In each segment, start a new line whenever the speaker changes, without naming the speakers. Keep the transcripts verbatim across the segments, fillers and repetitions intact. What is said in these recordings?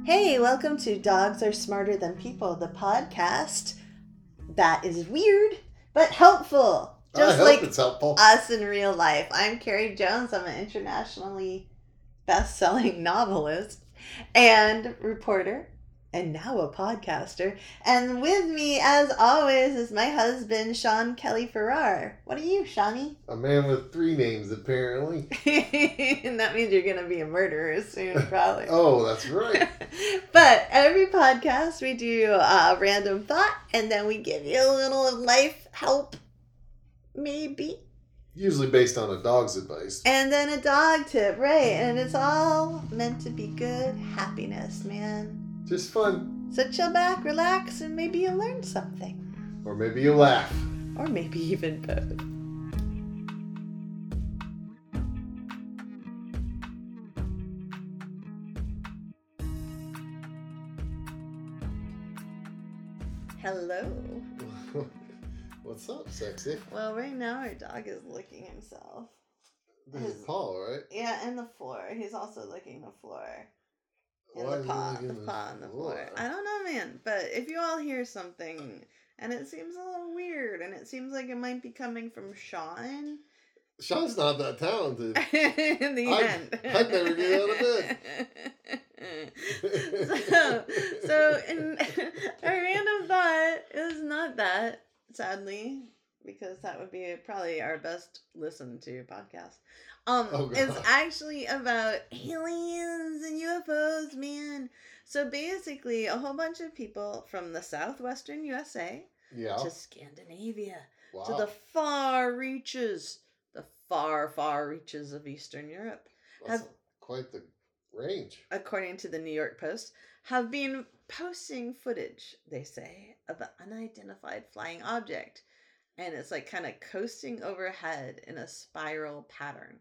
Hey, welcome to Dogs Are Smarter Than People, the podcast that is weird but helpful. Just
I hope
like
it's helpful.
us in real life. I'm Carrie Jones. I'm an internationally best-selling novelist and reporter, and now a podcaster. And with me, as always, is my husband, Sean Kelly Farrar. What are you, Shawnee?
A man with three names, apparently.
And that means you're going to be a murderer soon, probably.
Oh, that's right.
But every podcast, we do a random thought, and then we give you a little life help, maybe.
Usually based on a dog's advice.
And then a dog tip, right? And it's all meant to be good happiness, man.
Just fun.
So chill back, relax, and maybe you'll learn something.
Or maybe you'll laugh.
Or maybe even both. Hello.
What's up, sexy?
Well, right now our dog is licking himself.
This
His-
is Paul, right?
Yeah, and the floor. He's also licking the floor. And
Why
the
is he
paw, the
licking the
paw on the floor.
floor?
I don't know, man. But if you all hear something, and it seems a little weird, and it seems like it might be coming from Sean.
Sean's not that talented.
In the
I'd-
end.
I'd never get out of
bed. so, so in, a random thought is not that, sadly, because that would be probably our best listened to podcast. Um,
Oh, God.
it's actually about aliens and U F Os, man. So basically, a whole bunch of people from the southwestern U S A
Yeah.
to Scandinavia
Wow.
to the far reaches, the far, far reaches of Eastern Europe,
That's
have-
quite the range.
according to the New York Post, have been posting footage, they say, of an unidentified flying object. And it's like kind of coasting overhead in a spiral pattern.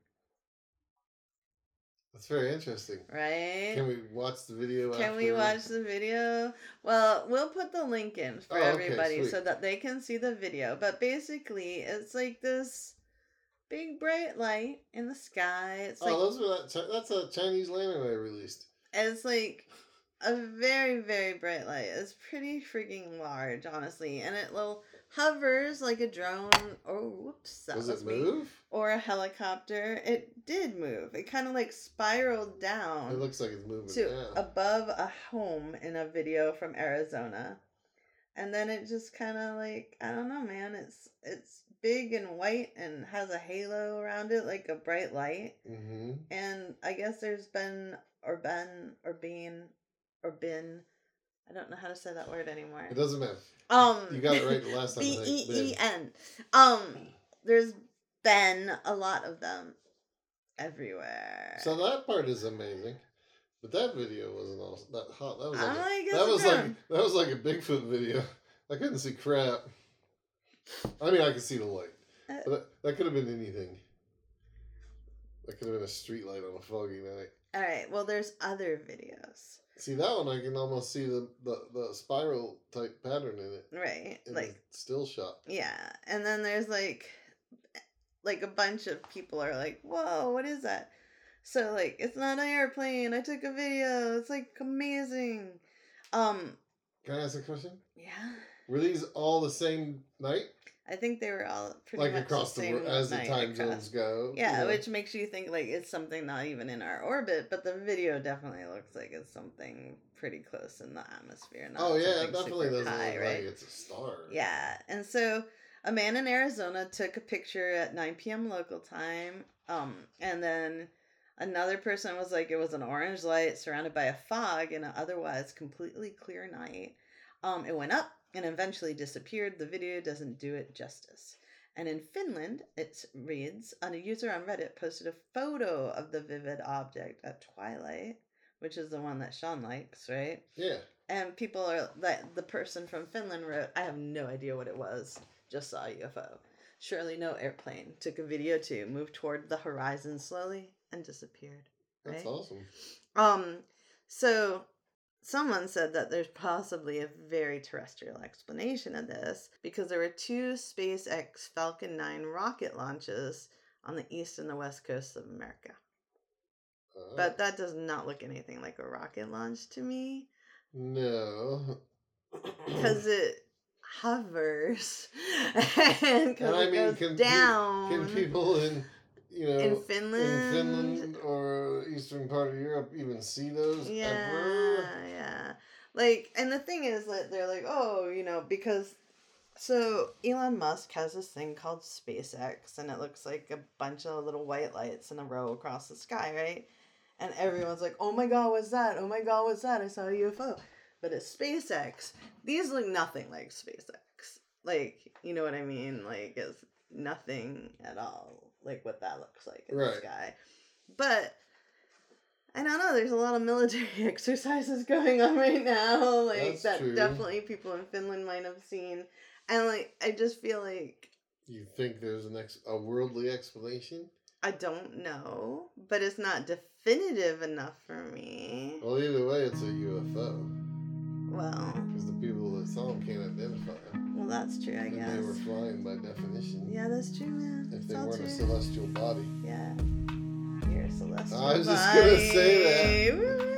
That's very interesting.
Right?
Can we watch the video
Can
after?
we watch the video? Well, we'll put the link in for
Oh, okay,
everybody
sweet.
so that they can see the video. But basically, it's like this big bright light in the sky. It's like
Oh, those are that. Chi- That's a Chinese lantern I released.
it's like a very, very bright light. It's pretty freaking large, honestly. And it little hovers like a drone. Oh, whoops. That
Does
was
it
me.
move?
Or a helicopter. It did move. It kind of like spiraled down
It looks like it's moving
to
down.
above a home in a video from Arizona. And then it just kind of like, I don't know, man. It's it's big and white and has a halo around it like a bright light.
Mm-hmm.
And I guess there's been or been or been or been, I don't know how to say that word anymore.
It doesn't matter.
Um,
You got it right the last time. I
B
think.
E E N. Um, there's been a lot of them everywhere.
So that part is amazing, but that video wasn't all that hot. That was like
I'm
a,
like, it's
that was
a
like
drone.
that was like a Bigfoot video. I couldn't see crap. I mean, I could see the light,
Uh,
but that, that could have been anything. That could have been a street light on a foggy night.
All right. Well, there's other videos,
See that one? I can almost see the the, the spiral type pattern in it.
right?
In
Like,
the still shot.
yeah. And then there's like, like a bunch of people are like, "Whoa, what is that?" So like, it's not an airplane. I took a video. It's like amazing. Um,
Can I ask a question?
yeah.
Were these all the same night?
I think they were all pretty
Like
much
across
the
the,
same
wor- as the
night
time
across.
zones go?
Yeah,
you know?
which makes you think like it's something not even in our orbit, but the video definitely looks like it's something pretty close in the atmosphere. Not
Oh yeah,
something
it definitely
super
doesn't
high,
look
right?
like it's a star.
Yeah, and so a man in Arizona took a picture at nine p.m. local time, um, and then another person was like it was an orange light surrounded by a fog in an otherwise completely clear night. Um, it went up and eventually disappeared. The video doesn't do it justice. And in Finland, it reads, a user on Reddit posted a photo of the vivid object at twilight, which is the one that Sean likes, right?
Yeah.
And people are, that the person from Finland wrote, I have no idea what it was, just saw a U F O. Surely no airplane. Took a video too, moved toward the horizon slowly and disappeared.
That's
Right?
awesome.
Um, so someone said that there's possibly a very terrestrial explanation of this because there were two SpaceX Falcon nine rocket launches on the east and the west coasts of America.
Uh,
But that does not look anything like a rocket launch to me.
No.
Because it hovers. And because
And I
it
mean,
goes
can,
down.
pe- can people in, you know,
in Finland.
in Finland or eastern part of Europe even see those
yeah,
ever?
Yeah. Like, and the thing is that they're like, oh, you know, because so Elon Musk has this thing called SpaceX, and it looks like a bunch of little white lights in a row across the sky, right? And everyone's like, oh my god, what's that? Oh my god, what's that? I saw a U F O. But it's SpaceX. These look nothing like SpaceX. Like, you know what I mean? Like, it's nothing at all like what that looks like in
Right.
the sky. But I don't know, there's a lot of military exercises going on right now. Like,
That's
that
true.
definitely people in Finland might have seen. And, like, I just feel like...
You think there's an ex- a worldly explanation?
I don't know. But it's not definitive enough for me.
Well, either way, it's a U F O.
Well...
Because the people that saw them can't identify them.
Well, that's true, I
and
guess.
And they were flying by definition.
Yeah, that's true, man.
If
It's
they
all
weren't
true.
a celestial body.
Yeah. You're a celestial
I was just
body.
going to say that.
Woo!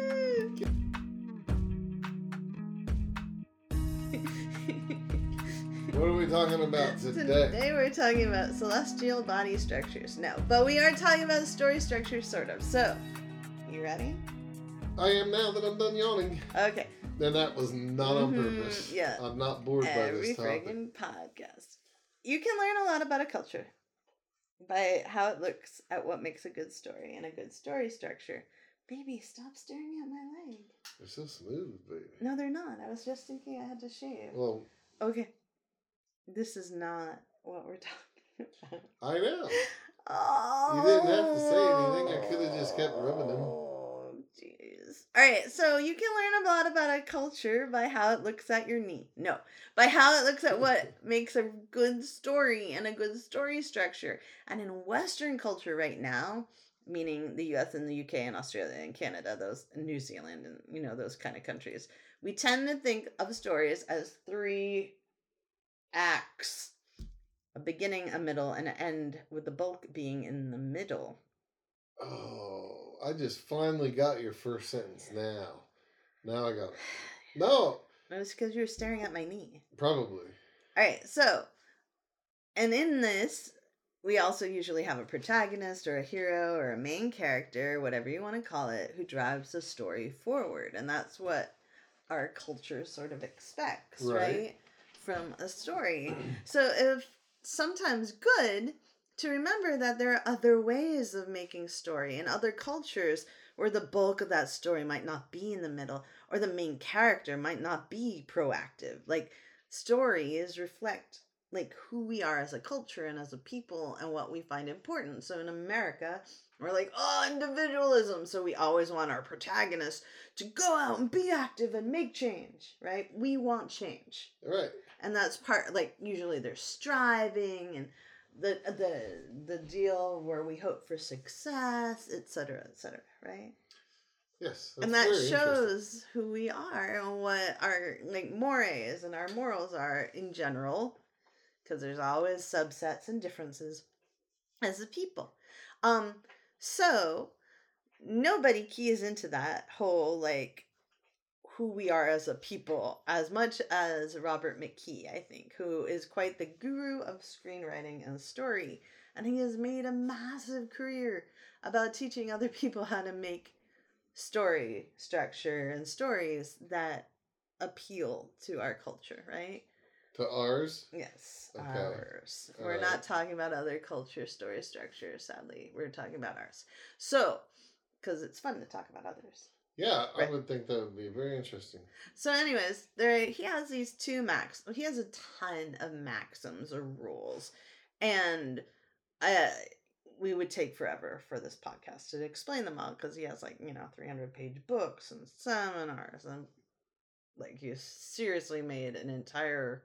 What are we talking about today?
Today we're talking about celestial body structures. No, but we are talking about story structures, sort of. So, you ready?
I am now that I'm done yawning.
Okay.
And that was not on
Mhm,
purpose.
yeah.
I'm not bored by
Every
this topic.
friggin' podcast. You can learn a lot about a culture by how it looks at what makes a good story and a good story structure. Baby, stop staring at my leg.
They're so smooth, baby.
No, they're not. I was just thinking I had to shave.
Well,
Okay. This is not what we're talking about.
I know.
Oh.
You didn't have to say anything. I could have just kept rubbing them.
Oh, jeez. All right, so you can learn a lot about a culture by how it looks at your knee. No, by how it looks at what makes a good story and a good story structure. And in Western culture right now, meaning the U S and the U K and Australia and Canada, those and New Zealand and, you know, those kind of countries, we tend to think of stories as three acts. A beginning, a middle, and an end, with the bulk being in the middle.
Oh, I just finally got your first sentence now. Now I got it. No.
It's because you're staring at my knee.
Probably.
All right, so, and in this, we also usually have a protagonist or a hero or a main character, whatever you want to call it, who drives the story forward. And that's what our culture sort of expects, right? right? From a story. So if sometimes good to remember that there are other ways of making story in other cultures where the bulk of that story might not be in the middle, or the main character might not be proactive. Like, stories reflect like who we are as a culture and as a people and what we find important. So in America, we're like, oh, individualism. So we always want our protagonist to go out and be active and make change, right? We want change.
Right.
And that's part, like, usually they're striving and the the the deal where we hope for success, et cetera, et cetera, right?
Yes.
And that shows who we are and what our, like, mores and our morals are in general, because there's always subsets and differences as a people. Um, so nobody keys into that whole, like, who we are as a people as much as Robert McKee, I think, who is quite the guru of screenwriting and story. And he has made a massive career about teaching other people how to make story structure and stories that appeal to our culture, right?
To ours?
Yes,
okay.
Ours.
All
We're
right.
not talking about other culture story structure, sadly. We're talking about ours. So, because it's fun to talk about others.
Yeah,
right.
I would think that would be very interesting.
So anyways, there he has these two max. He has a ton of maxims or rules. And uh, we would take forever for this podcast to explain them all, because he has, like, you know, three hundred page books and seminars. And, like, he seriously made an entire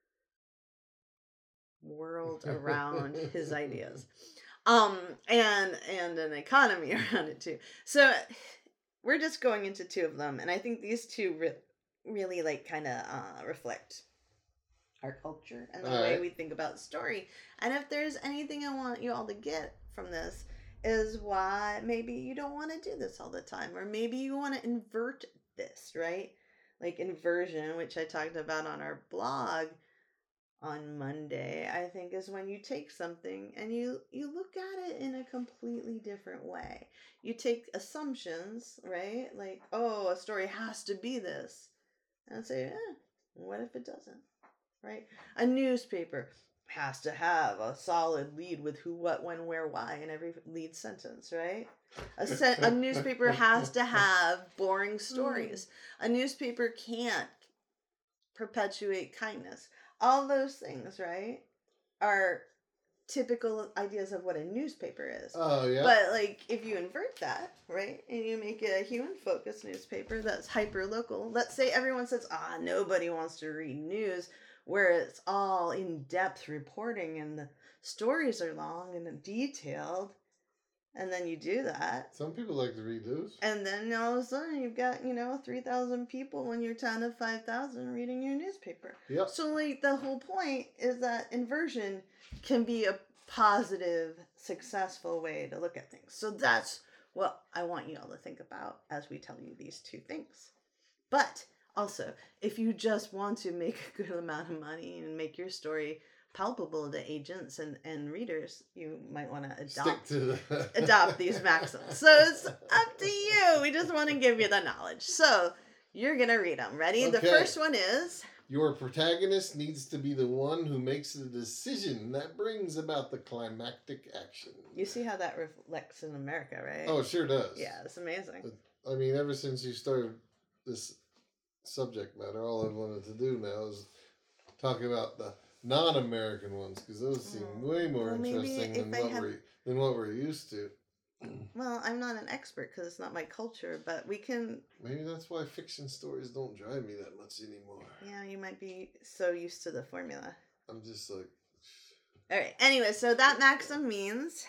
world around his ideas. Um, and, and an economy around it too. So we're just going into two of them, and I think these two re- really, like, kind of uh, reflect our culture and the
all
way
right.
we think about story. And if there's anything I want you all to get from this, is why maybe you don't want to do this all the time, or maybe you want to invert this, right? Like inversion, which I talked about on our blog on Monday, I think is when you take something and you you look at it in a completely different way. You take assumptions, right? Like, oh, a story has to be this. And say, eh, what if it doesn't? Right? A newspaper has to have a solid lead with who, what, when, where, why in every lead sentence, right? A, se- a newspaper has to have boring stories. A newspaper can't perpetuate kindness. All those things, right, are typical ideas of what a newspaper is.
Oh, yeah.
But, like, if you invert that, right, and you make it a human-focused newspaper that's hyper-local, let's say everyone says, ah, nobody wants to read news, where it's all in-depth reporting and the stories are long and detailed, and then you do that.
Some people like to read those.
And then all of a sudden you've got, you know, three thousand people in your town of five thousand reading your newspaper.
Yep.
So, like, the whole point is that inversion can be a positive, successful way to look at things. So that's what I want you all to think about as we tell you these two things. But also, if you just want to make a good amount of money and make your story palpable to agents and, and readers, you might want to adopt
to
adopt these maxims. So it's up to you. We just want to give you the knowledge. So you're going to read them. Ready?
Okay.
The first one is...
Your protagonist needs to be the one who makes the decision that brings about the climactic action.
You see how that reflects in America, right?
Oh, it sure does.
Yeah, it's amazing.
I mean, ever since you started this subject matter, all I've wanted to do now is talk about the non-American ones, because those seem mm. way more well, interesting than what, have... we're, than what we're used to.
Well, I'm not an expert because it's not my culture, but we can...
Maybe that's why fiction stories don't drive me that much anymore.
Yeah, you might be so used to the formula.
I'm just like...
All right, anyway, so that maxim means...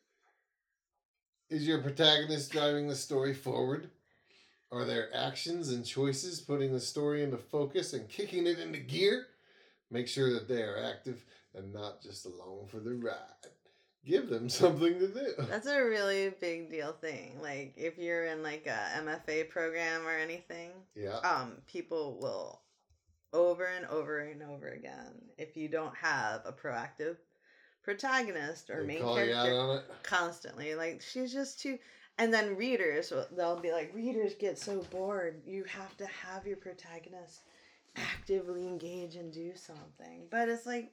Is your protagonist driving the story forward? Are their actions and choices putting the story into focus and kicking it into gear? Make sure that they are active and not just along for the ride. Give them something to do.
That's a really big deal thing. Like, if you're in, like, a M F A program or anything,
yeah,
um, people will, over and over and over again, if you don't have a proactive protagonist or
they
main
call
character
you out on it.
Constantly. Like, she's just too... And then readers, they'll be like, readers get so bored. You have to have your protagonist actively engage and do something. But it's like...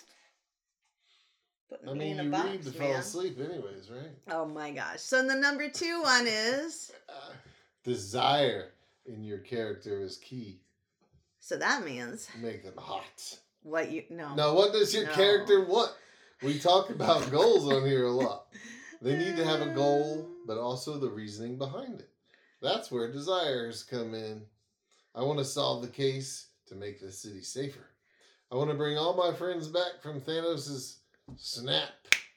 I mean, you box, read to man. fall asleep anyways, right?
Oh my gosh. So the number two one is...
Uh, desire in your character is key.
So that means...
Make them hot.
What you... No.
Now, what does your
no.
character want? We talk about goals on here a lot. They need to have a goal, but also the reasoning behind it. That's where desires come in. I want to solve the case to make the city safer. I want to bring all my friends back from Thanos' snap.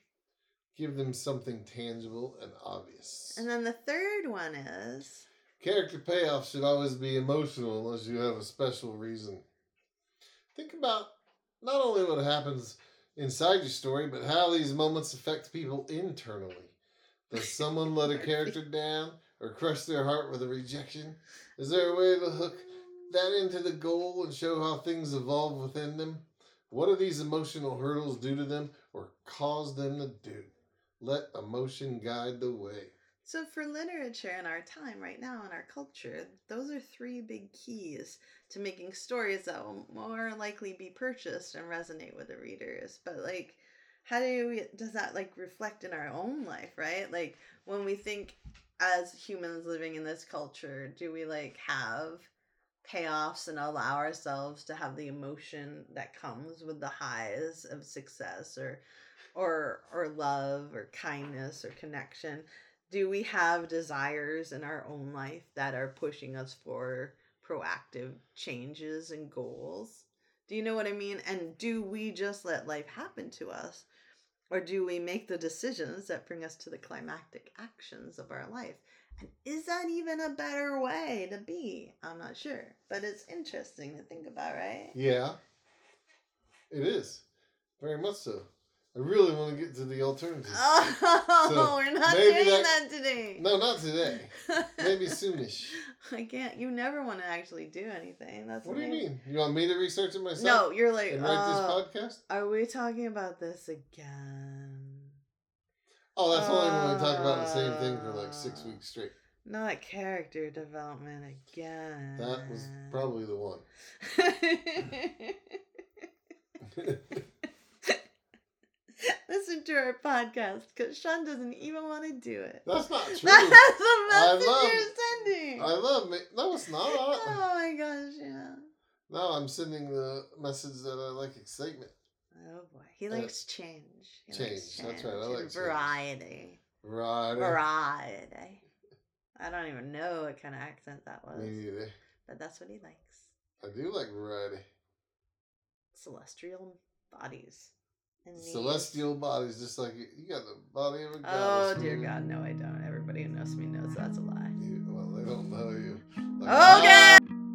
Give them something tangible and obvious.
And then the third one is...
Character payoff should always be emotional unless you have a special reason. Think about not only what happens inside your story, but how these moments affect people internally. Does someone let a character down or crush their heart with a rejection? Is there a way to hook that into the goal and show how things evolve within them? What do these emotional hurdles do to them or cause them to do? Let emotion guide the way.
So for literature in our time right now in our culture, those are three big keys to making stories that will more likely be purchased and resonate with the readers. But like, how do we, does that like reflect in our own life, right? Like when we think as humans living in this culture, do we like have payoffs and allow ourselves to have the emotion that comes with the highs of success or or or love or kindness or connection? Do we have desires in our own life that are pushing us for proactive changes and goals? Do you know what I mean? And do we just let life happen to us? Or do we make the decisions that bring us to the climactic actions of our life? And is that even a better way to be? I'm not sure. But it's interesting to think about, right?
Yeah. It is. Very much so. I really want to get to the alternatives.
Oh,
So,
we're not
maybe
doing
that-
that, today.
No, not today. Maybe soonish.
I can't. You never want to actually do anything. That's
What do you
amazing.
mean? You want me to research it myself?
No, you're like,
And write
uh,
this podcast?
are we talking about this again?
Oh, that's only when we talk about the same thing for like six
Uh,
weeks straight.
Not character development again.
That was probably the one.
Listen to our podcast because Sean doesn't even want to do it.
That's not true.
That's the message
love-
you're sending.
I love me. No, it's not.
Oh my gosh, yeah.
No, I'm sending the message that I like excitement.
Oh boy, he
Uh,
likes change. He
change,
likes
that's right, I
change
like
and
change.
variety.
Right.
Variety. I don't even know what kind of accent that was,
Me neither.
but that's what he likes.
I do like variety.
Celestial bodies. And needs.
Celestial bodies, just like you. You got the body of a
Oh
goddess.
dear God, no, I don't. Everybody who knows me knows that's a lie.
You, well, they don't know you. Like,
Okay.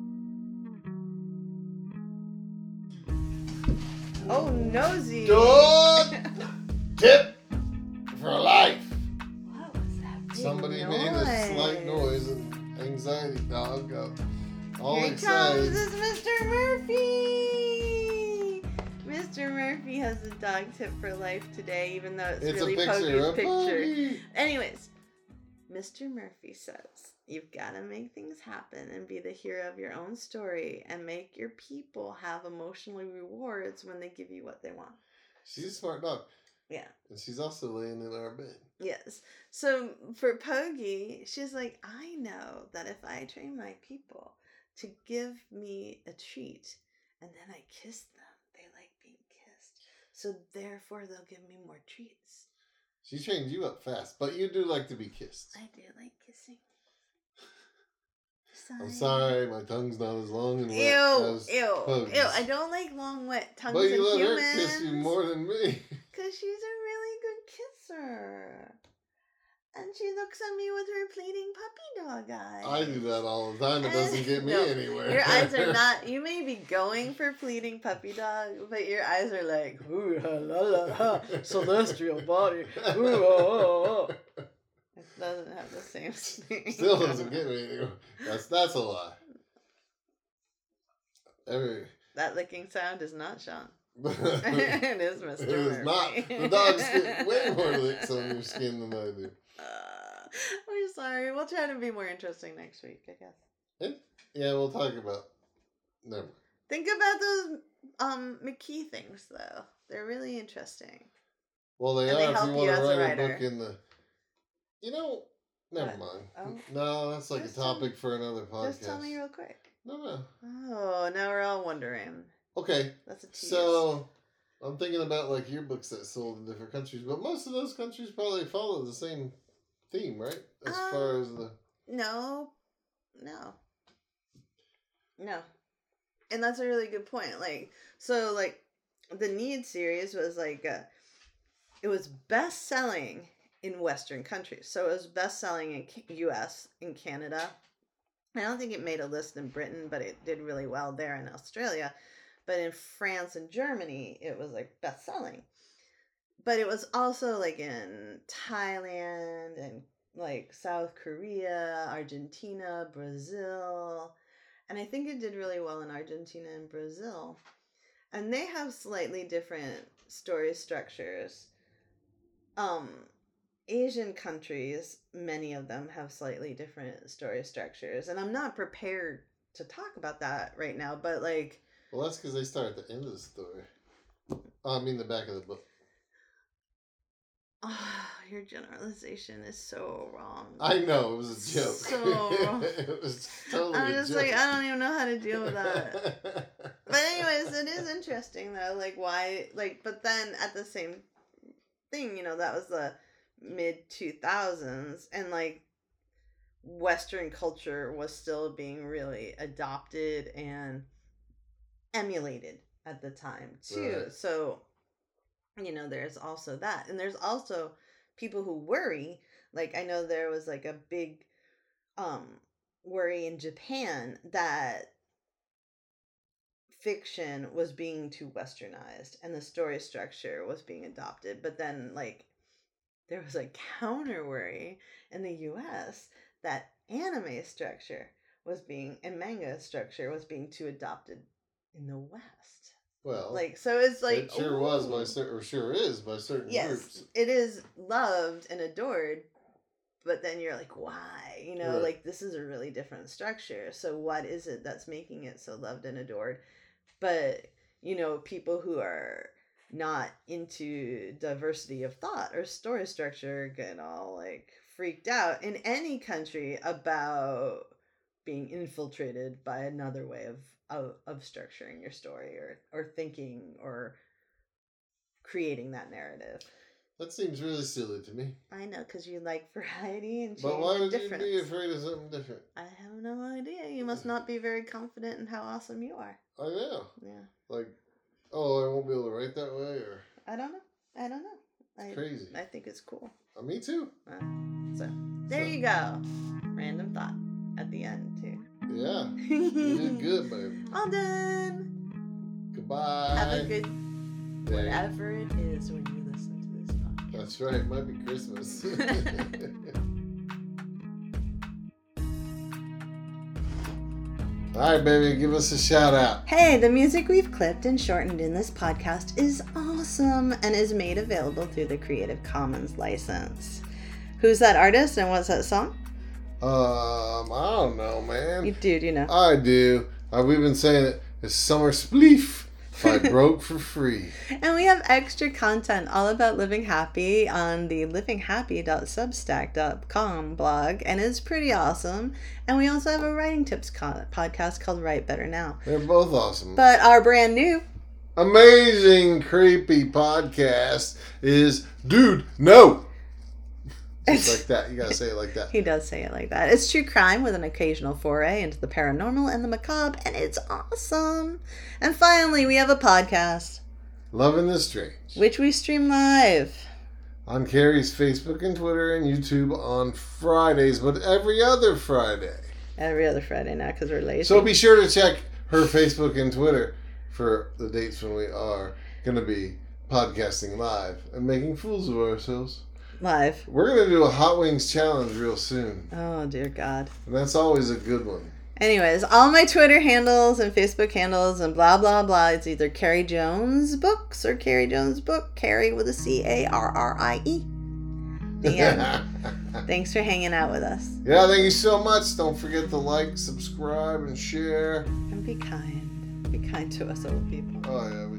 Oh, nosy.
Dog tip for life.
What was that big
Somebody
noise?
made a slight noise and anxiety dog got all
Here
excited.
comes is Mister Murphy. Mister Murphy has a dog tip for life today, even though it's,
It's
really
a picture
Pokey's
of
picture.
Pokey.
Anyways, Mister Murphy says you've got to make things happen and be the hero of your own story and make your people have emotional rewards when they give you what they want.
She's a smart dog.
Yeah.
And she's also laying in our bed.
Yes. So for Pokey, she's like, I know that if I train my people to give me a treat and then I kiss them, they like being kissed. So therefore they'll give me more treats.
She trained you up fast, but you do like to be kissed.
I do like kissing.
I'm sorry, my tongue's not as long and wet
Ew,
as
ew,
Pokey's.
ew. I don't like long, wet tongues
But
in
you let
humans.
her kiss you more than me.
Because she's a really good kisser. And she looks at me with her pleading puppy dog eyes.
I do that all the time. It doesn't get me
No,
anywhere.
Your eyes are not, you may be going for pleading puppy dog, but your eyes are like, ooh, la, la, la, ha, celestial body. Ooh, oh, oh, oh. It doesn't have the same thing.
Still doesn't get me anywhere. That's that's a lie. Every
That licking sound is not Sean.
it
It is Mister
is not.
Murphy.
The dogs get way more licks on your skin than I do.
Uh, we're sorry. We'll try to be more interesting next week, I guess.
And, yeah, we'll talk about. Never mind.
Think about those um McKee things though. They're really interesting.
Well, they
And
are
they
if
help
you
you
want to
as a
write a
writer.
book in the. You know, never
What?
mind.
Oh.
No, that's like
Just
a
tell
topic for another podcast.
Just tell me real quick.
No, no.
Oh, now we're all wondering.
Okay,
That's a tease.
so I'm thinking about like yearbooks that sold in different countries, but most of those countries probably follow the same theme, right? As
Um,
far as the
No, no, no, and that's a really good point. Like, so, like, the Need series was like, uh, it was best selling in Western countries. So it was best selling in Ca- U S, in Canada. I don't think it made a list in Britain, but it did really well there in Australia. But in France and Germany, it was like best selling. But it was also like in Thailand and like South Korea, Argentina, Brazil. And I think it did really well in Argentina and Brazil. And they have slightly different story structures. Um, Asian countries, many of them have slightly different story structures. And I'm not prepared to talk about that right now, but like,
well, that's because they start at the end of the story. Oh, I mean the back of the book.
oh, your generalization is so wrong.
I know it was a joke.
So-
it was totally
I'm
a
just
joke.
like, I don't even know how to deal with that. But anyways, it is interesting though, like why, like, but then at the same thing, you know, that was the mid two thousands, and like Western culture was still being really adopted and emulated at the time too.
Right.
So, you know, there's also that, and there's also people who worry. Like I know there was like a big um worry in Japan that fiction was being too westernized and the story structure was being adopted. But then, like, there was a counter worry in the U S that anime structure was being, and manga structure was being too adopted in the West.
Well,
like, so it's like...
It sure
ooh.
was by certain, or sure is by certain
yes,
groups.
It is loved and adored, but then you're like, why? You know,
right.
like, this is a really different structure. So what is it that's making it so loved and adored? But, you know, people who are not into diversity of thought or story structure get all, like, freaked out in any country about being infiltrated by another way of, of, of structuring your story or, or thinking or creating that narrative.
That seems really silly to me.
I know, because you like variety and change.
But why
and
would
difference.
you be afraid of something different?
I have no idea. You must not be very confident in how awesome you are.
I know.
Yeah.
Like, oh, I won't be able to write that way, or...
I don't know. I don't know. I,
Crazy.
I think it's cool.
Uh, me too.
Uh, so, there so. you go. Random thought at the end, too.
Yeah. You did good, babe.
All done.
Goodbye.
Have a good... Day. Whatever it is when you listen to this podcast.
That's right. It might be Christmas. All right, baby, give us a shout out.
Hey, the music we've clipped and shortened in this podcast is awesome and is made available through the Creative Commons license. Who's that artist and what's that song?
Um, I don't know, man.
You do, you know.
I do. Uh, we've been saying it. It's Summer Spleef by Broke for Free.
And we have extra content all about living happy on the living happy dot substack dot com blog, and it's pretty awesome. And we also have a writing tips con- podcast called Write Better Now.
They're both awesome.
But our brand new,
amazing, creepy podcast is Dude, No! Just like that. You gotta say it like that.
He does say it like that. It's true crime with an occasional foray into the paranormal and the macabre, and it's awesome. And finally, we have a podcast.
Loving the Strange.
Which we stream live.
On Carrie's Facebook and Twitter and YouTube on Fridays, but every other Friday.
Every other Friday now, because we're lazy.
So be sure to check her Facebook and Twitter for the dates when we are going to be podcasting live and making fools of ourselves.
Live.
We're going to do a Hot Wings challenge real soon.
Oh, dear God.
And that's always a good one.
Anyways, all my Twitter handles and Facebook handles and blah, blah, blah. It's either Carrie Jones Books or Carrie Jones Book. Carrie with a C A R R I E. The end. Thanks for hanging out with us.
Yeah, thank you so much. Don't forget to like, subscribe, and share.
And be kind. Be kind to us old people.
Oh, yeah.